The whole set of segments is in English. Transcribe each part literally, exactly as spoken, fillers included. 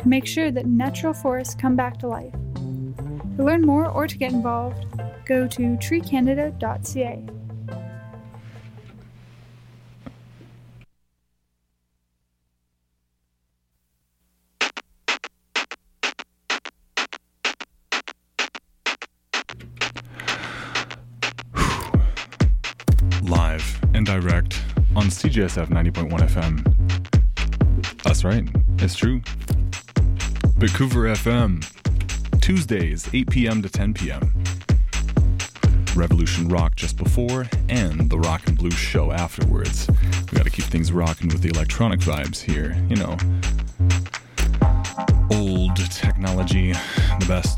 to make sure that natural forests come back to life. To learn more or to get involved, go to tree canada dot c a. Live and direct on C J S F ninety point one F M. That's right, it's true. Vancouver F M, Tuesdays, eight p.m. to ten p.m. Revolution Rock just before, and the Rock and Blues show afterwards. We gotta keep things rocking with the electronic vibes here, you know. Old technology, the best.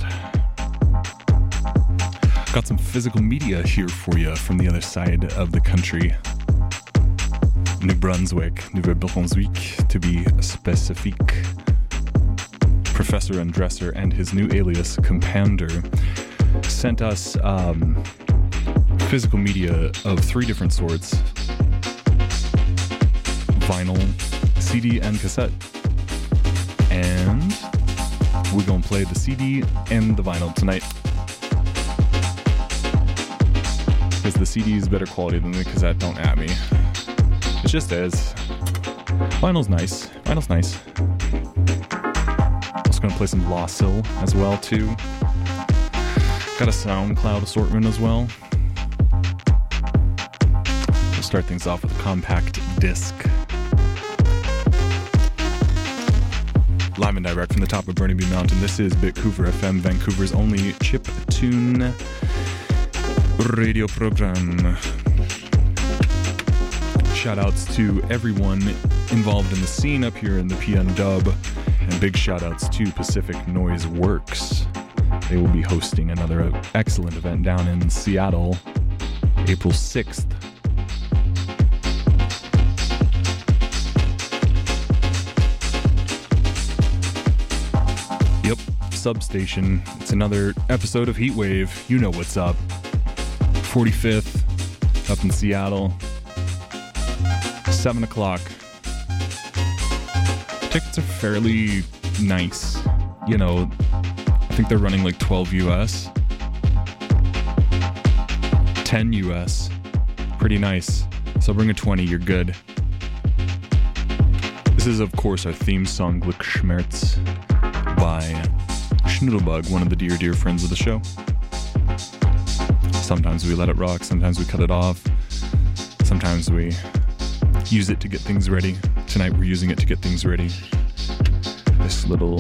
Got some physical media here for you from the other side of the country. New Brunswick, Nouveau-Brunswick to be specific. Professor Undresser and his new alias, Compander, sent us um, physical media of three different sorts. Vinyl, C D, and cassette. And we're gonna play the C D and the vinyl tonight. Because the C D is better quality than the cassette, don't at me. It just is. Vinyl's nice. Vinyl's nice. Also gonna play some Loscil as well too. Got a SoundCloud assortment as well. We'll start things off with a compact disc. Live and direct from the top of Burnaby Mountain. This is Vancouver F M, Vancouver's only chip tune radio program. Shout outs to everyone involved in the scene up here in the P N Dub, and big shout outs to Pacific Noise Works. They will be hosting another excellent event down in Seattle, April sixth. Yep, Substation. It's another episode of Heatwave. You know what's up. forty-fifth, up in Seattle. seven o'clock. Tickets are fairly nice. You know, I think they're running like twelve U S. ten U S. Pretty nice. So bring a twenty, you're good. This is, of course, our theme song, Glückschmerz, by Schnoodlebug, one of the dear, dear friends of the show. Sometimes we let it rock, sometimes we cut it off, sometimes we use it to get things ready. Tonight we're using it to get things ready. This little...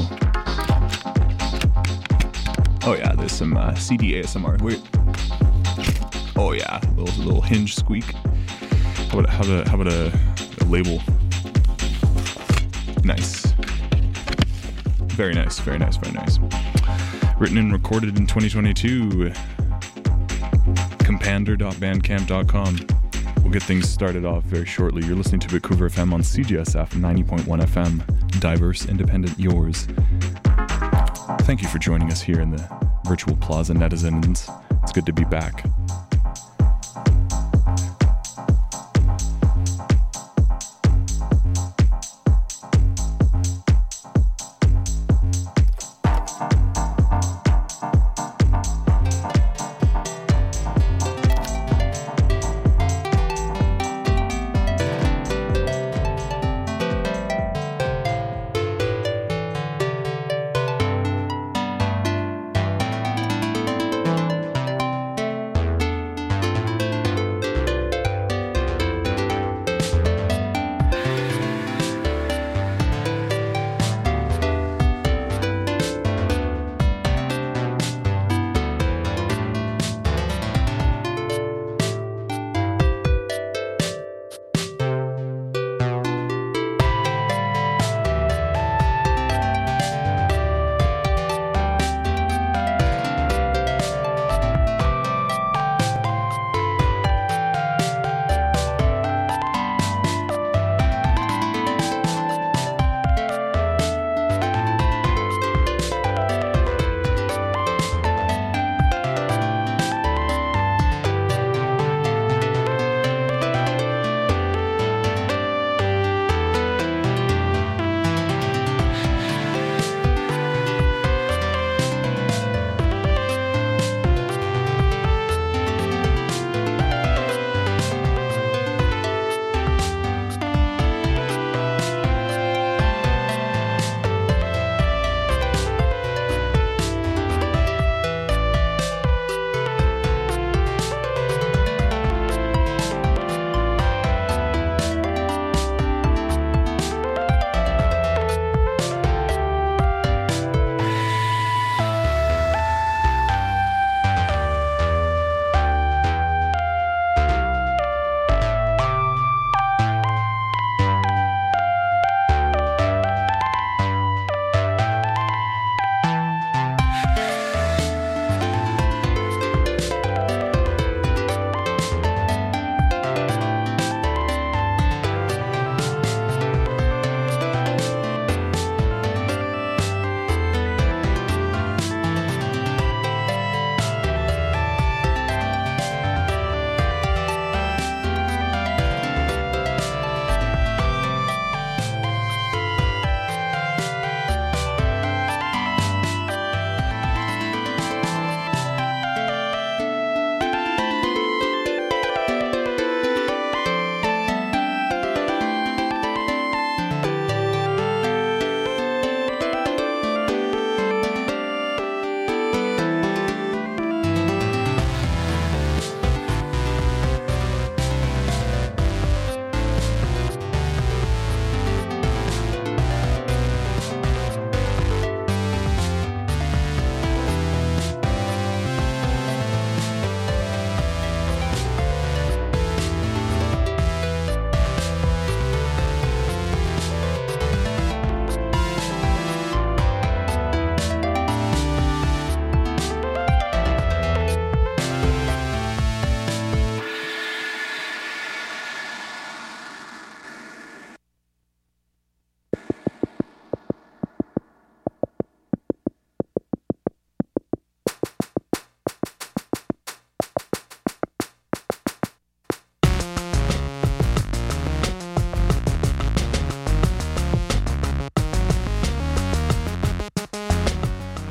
Oh yeah, there's some uh, C D A S M R. Wait. Oh yeah, a little, little hinge squeak. How about, how about, how about a, a label? Nice. Very nice, very nice, very nice. Written and recorded in twenty twenty-two. Compander dot bandcamp dot com. We'll get things started off very shortly. You're listening to Vancouver F M on C G S F ninety point one F M. Diverse, independent, yours. Thank you for joining us here in the virtual plaza netizens. It's good to be back.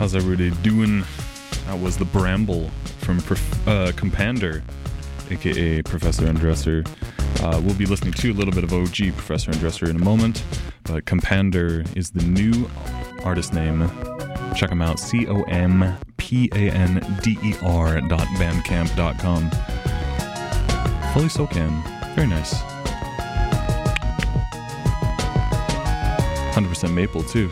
How's everybody doing? That was the Bramble from Prof- uh, Compander, aka Professor Undresser. Uh, we'll be listening to a little bit of O G Professor Undresser in a moment, but Compander is the new artist name. Check them out, C O M P A N D E R dot bandcamp dot com. Fully SoCan. Very nice. one hundred percent maple, too.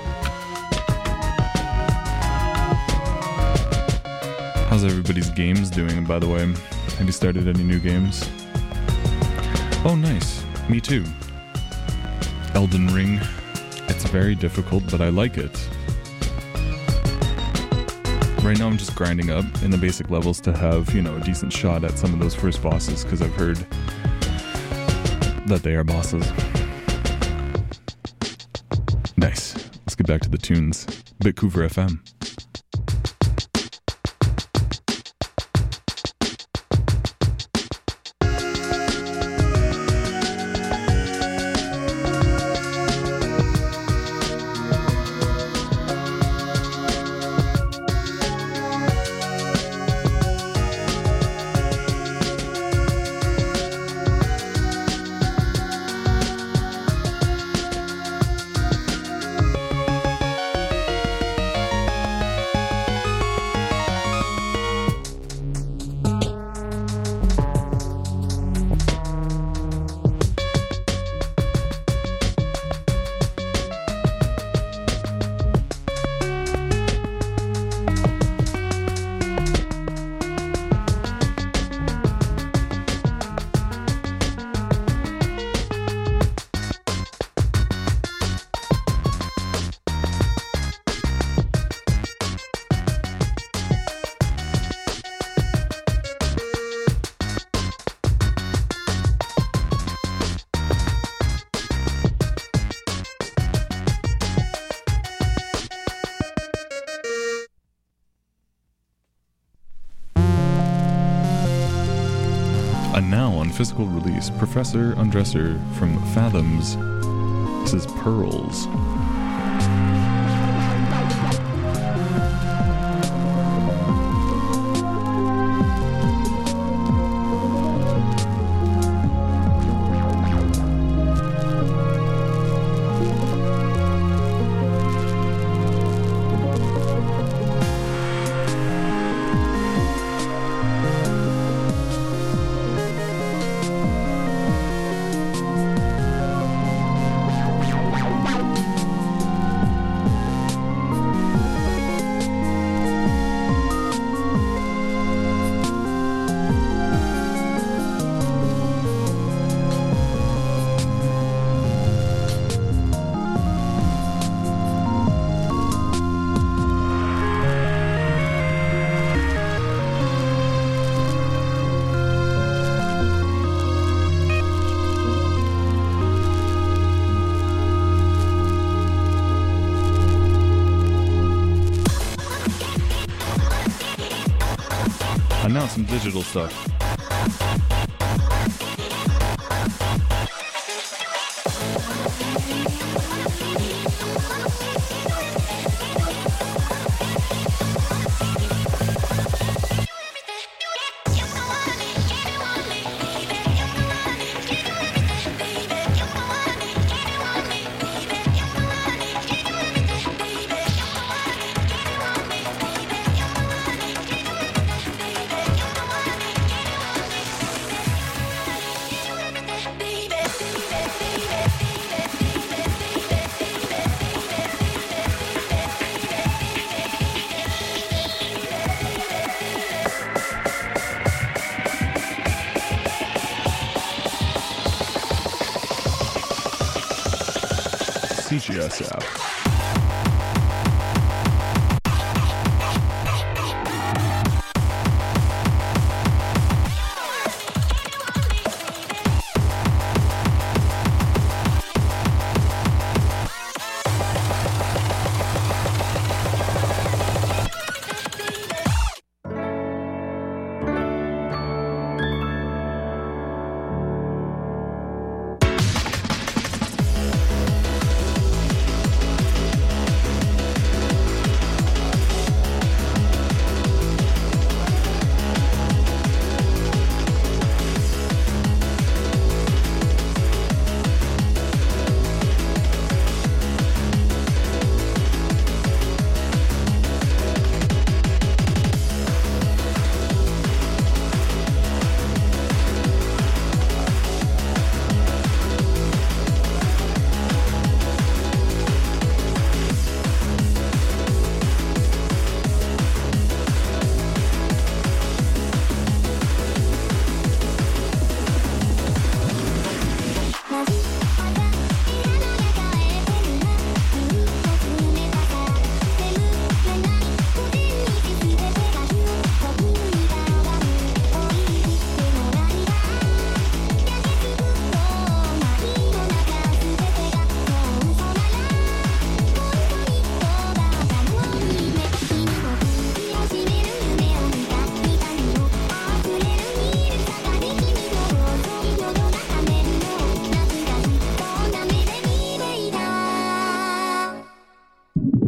How's everybody's games doing, by the way? Have you started any new games? Oh, nice. Me too. Elden Ring. It's very difficult, but I like it. Right now I'm just grinding up in the basic levels to have, you know, a decent shot at some of those first bosses, because I've heard that they are bosses. Nice. Let's get back to the tunes. Bitcover F M. And now on physical release, Professor Undresser from Fathoms. This is Pearls. And now some digital stuff. C G S app.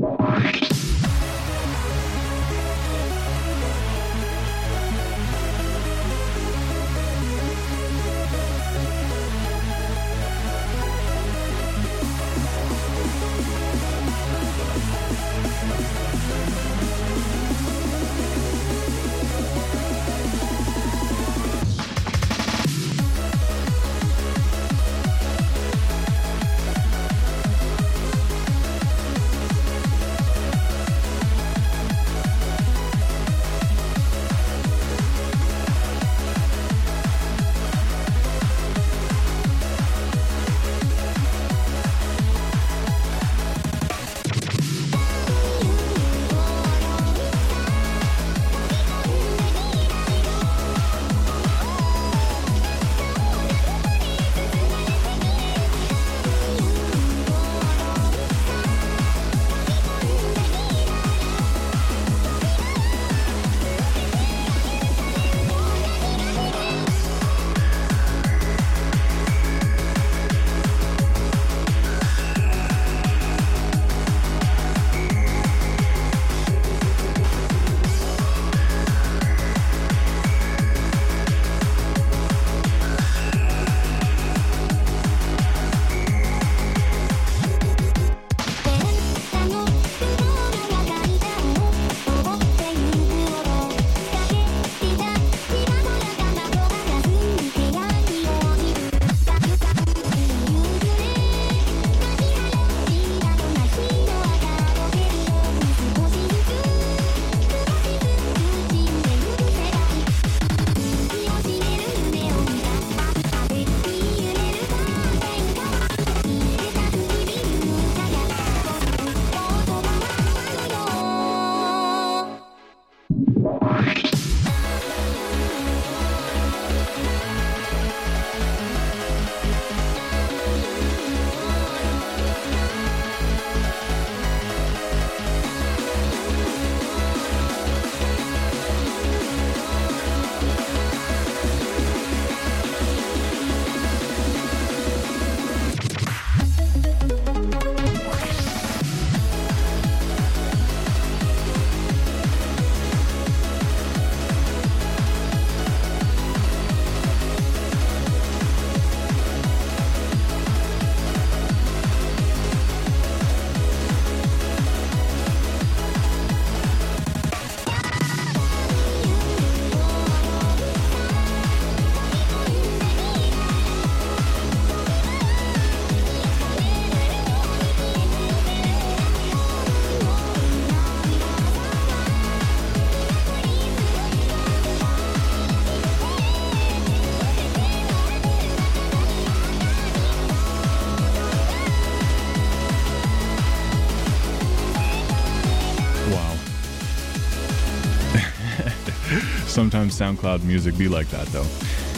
Sometimes SoundCloud music be like that, though.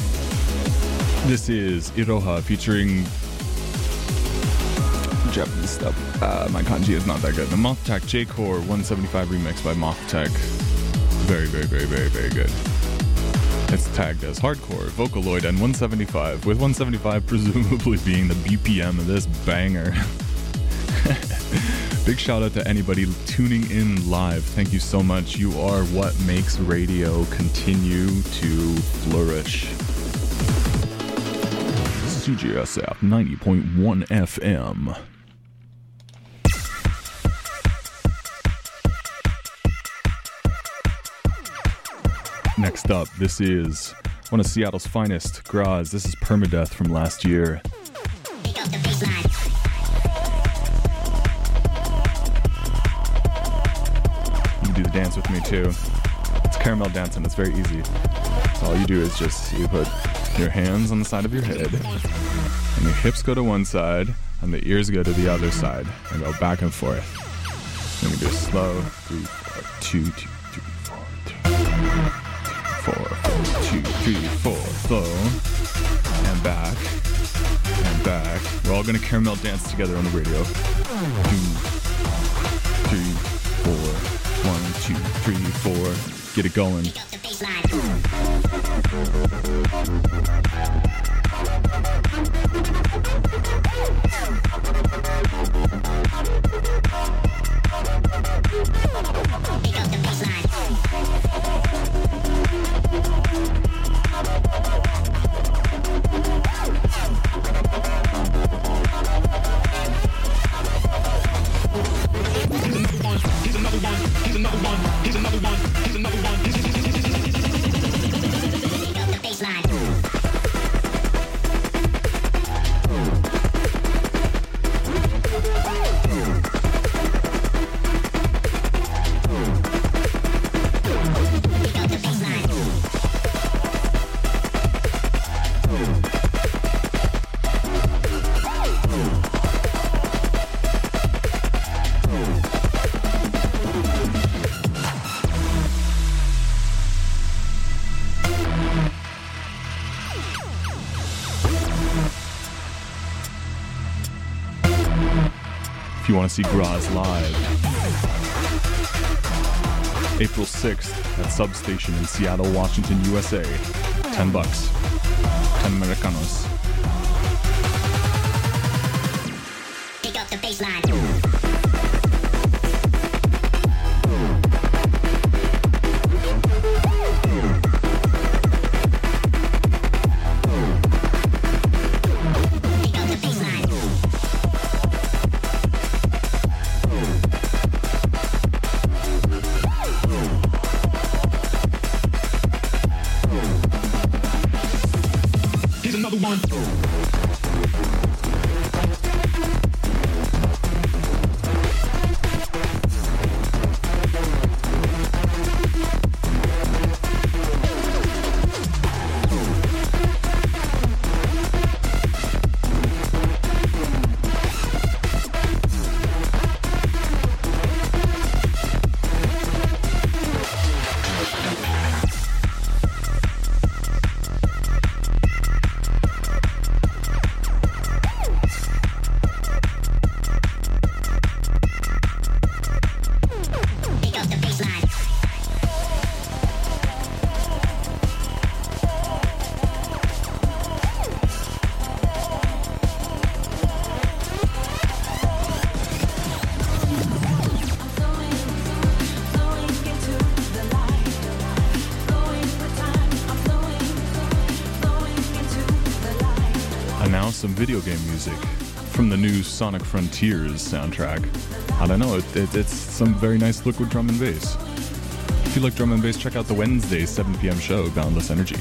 This is Iroha featuring Japanese stuff. Uh, my kanji is not that good. The Moth-Tech J-Core one seventy-five remix by Moth-Tech. Very, very, very, very, very good. It's tagged as hardcore, Vocaloid, and one seventy-five, with one seventy-five presumably being the B P M of this banger. Big shout out to anybody tuning in live. Thank you so much. You are what makes radio continue to flourish. C J S F ninety point one F M. Next up, this is one of Seattle's finest, Graz. This is Permadeath from last year. Dance with me too. It's caramel dancing. It's very easy. So all you do is just you put your hands on the side of your head, and your hips go to one side, and the ears go to the other side, and go back and forth. And you do slow. Three, four, two, two, three, four, two, four, four, two, three, four, slow, and back, and back. We're all gonna caramel dance together on the radio. Two, three, four. One, two, three, four. Get it going. if you want to see Graz live. April sixth at Substation in Seattle, Washington, U S A. Ten bucks. Ten Americanos. Pick up the baseline. Some video game music from the new Sonic Frontiers soundtrack. I don't know, it, it, it's some very nice liquid drum and bass. If you like drum and bass, check out the Wednesday seven p.m. show, Boundless Energy.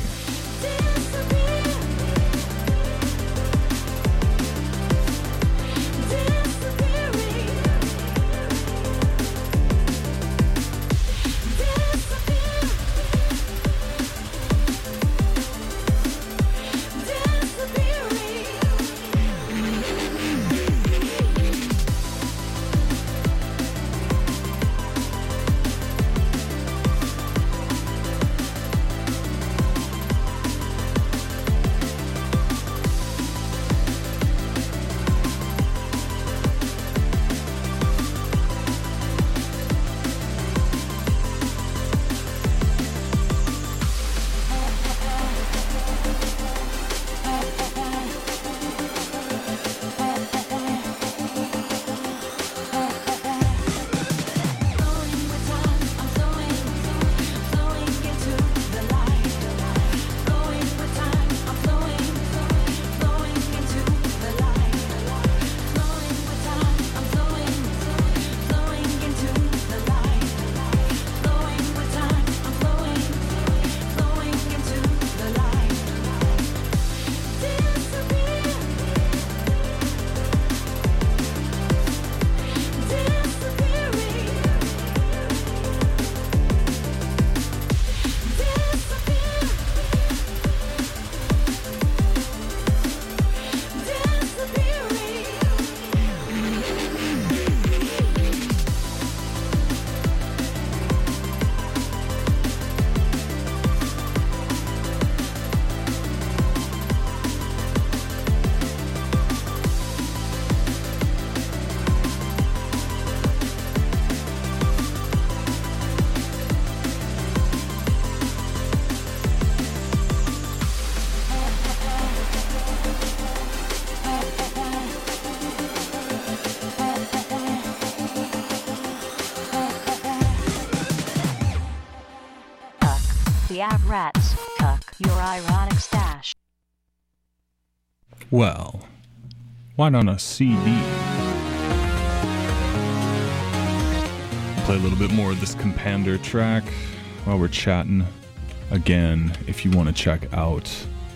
Av rats, tuck your ironic stash. Well, why not a C D? Play a little bit more of this Compander track while we're chatting. Again, if you want to check out...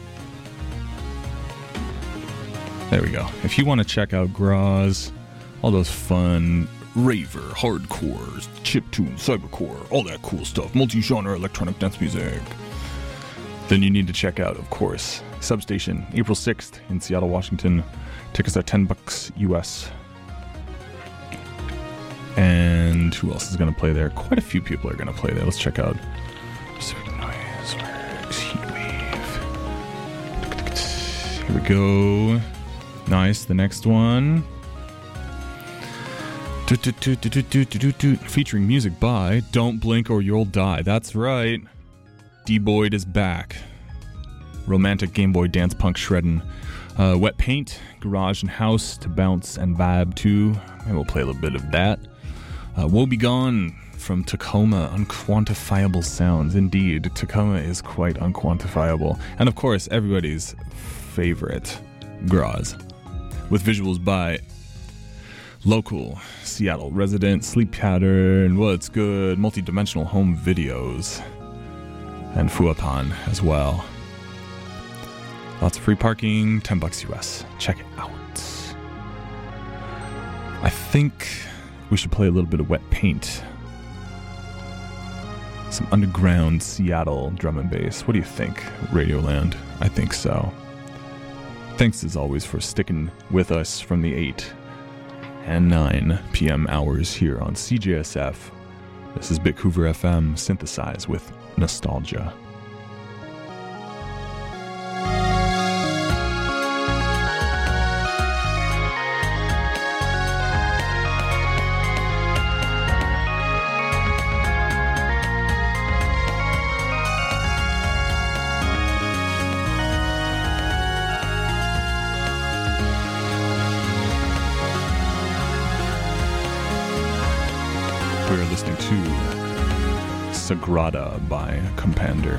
There we go. If you want to check out Graz, all those fun raver, hardcore, chiptune, cybercore, all that cool stuff, multi-genre electronic dance music, then you need to check out, of course, Substation, April sixth in Seattle, Washington. Tickets are ten bucks U S. And who else is going to play there? Quite a few people are going to play there. Let's check out Pacific Noise Works, Heatwave. Here we go. Nice. The next one. Featuring music by Don't Blink or You'll Die. That's right. D-Boyd is back. Romantic Game Boy dance punk shredding. Uh, Wet Paint, Garage and House to bounce and vibe to. Maybe we'll play a little bit of that. Uh, Woe Be Gone from Tacoma, Unquantifiable Sounds. Indeed, Tacoma is quite unquantifiable. And of course, everybody's favorite, Graz. With visuals by local Seattle resident, Sleep Pattern, What's Good, Multi-Dimensional Home Videos, and Fuapan as well. Lots of free parking, ten bucks U S. Check it out. I think we should play a little bit of Wet Paint. Some underground Seattle drum and bass. What do you think, Radioland? I think so. Thanks as always for sticking with us from the eight and nine p.m. hours here on C J S F. This is Bitcouver F M, synthesized with nostalgia. We're listening to Sagrada by Compander.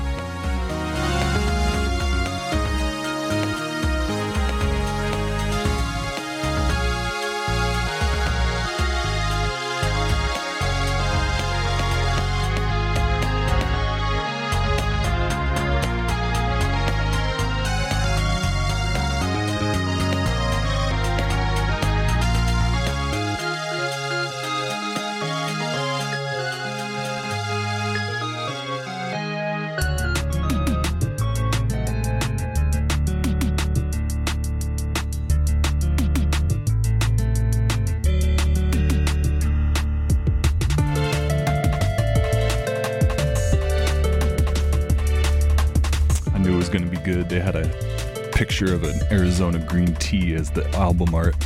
Good. They had a picture of an Arizona green tea as the album art.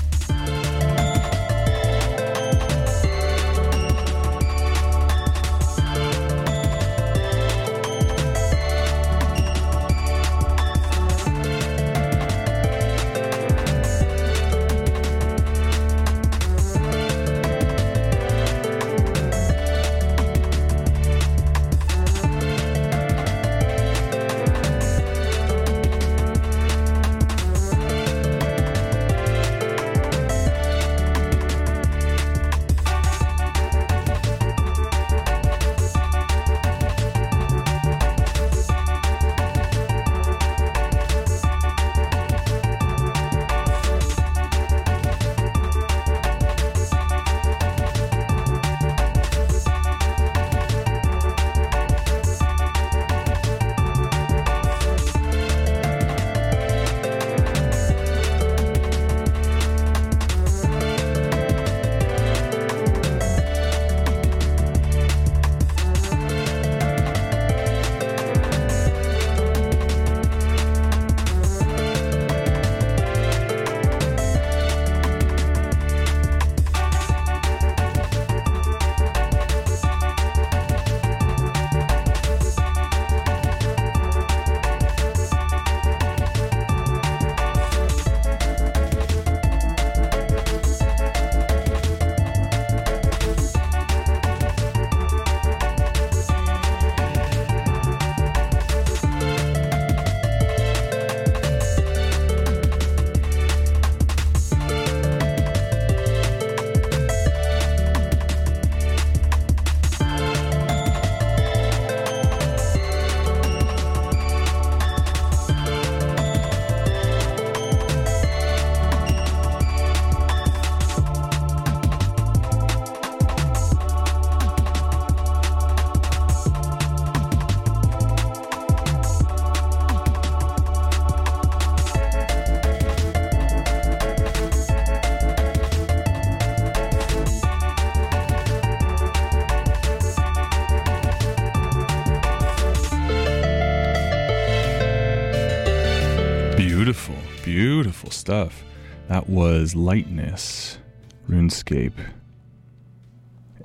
Beautiful, beautiful stuff. That was Lightness, RuneScape,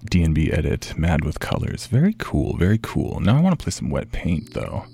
D and B edit, Mad with Colors. Very cool, very cool. Now I want to play some Wet Paint, though.